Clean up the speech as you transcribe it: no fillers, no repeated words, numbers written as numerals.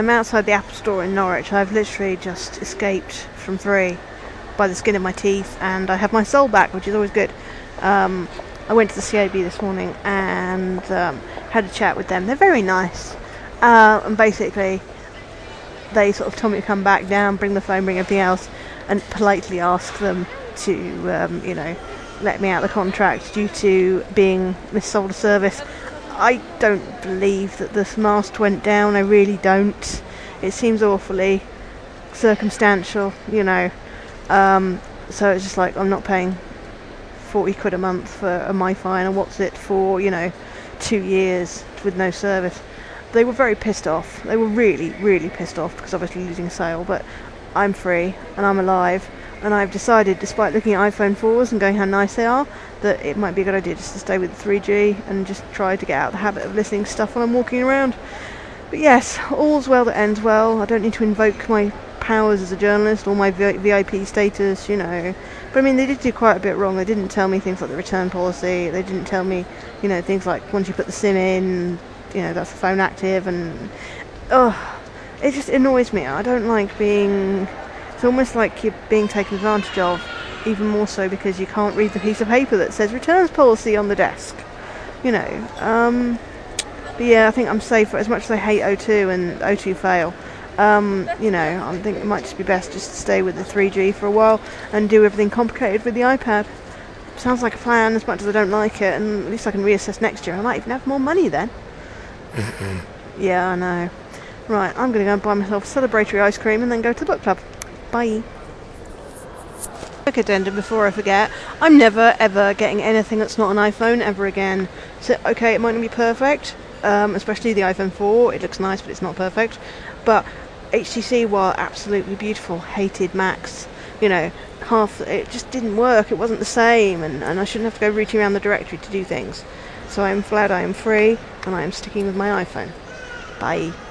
I'm outside the Apple Store in Norwich. I've literally just escaped from 3 by the skin of my teeth, and I have my soul back, which is always good. I went to the CAB this morning and had a chat with them. They're very nice, and basically they sort of told me to come back down, bring the phone, bring everything else, and politely ask them to, let me out of the contract due to being missold a service. I don't believe that this mast went down. I really don't. It seems awfully circumstantial, so it's just like, I'm not paying 40 quid a month for a MiFi, and what's it for, 2 years with no service. They were very pissed off. They were really, really pissed off because obviously losing a sale, but I'm free and I'm alive, and I've decided, despite looking at iPhone 4s and going how nice they are, that it might be a good idea just to stay with the 3G and just try to get out of the habit of listening to stuff when I'm walking around. But yes, all's well that ends well. I don't need to invoke my powers as a journalist or my VIP status, But I mean, they did do quite a bit wrong. They didn't tell me things like the return policy. They didn't tell me, things like once you put the SIM in, that's the phone active, and it just annoys me. I don't like being. It's almost like you're being taken advantage of, even more so because you can't read the piece of paper that says returns policy on the desk. But yeah, I think I'm safer. As much as I hate O2 and O2 fail, I think it might just be best just to stay with the 3G for a while and do everything complicated with the iPad. Sounds like a plan, as much as I don't like it, and at least I can reassess next year. I might even have more money then. Yeah, I know. Right, I'm going to go and buy myself celebratory ice cream and then go to the book club. Bye. Quick addendum before I forget. I'm never ever getting anything that's not an iPhone ever again. So, okay, it might not be perfect, especially the iPhone 4. It looks nice, but it's not perfect. But HTC, while absolutely beautiful, hated Macs. It just didn't work. It wasn't the same, and I shouldn't have to go rooting around the directory to do things. So I'm glad I am free, and I am sticking with my iPhone. Bye.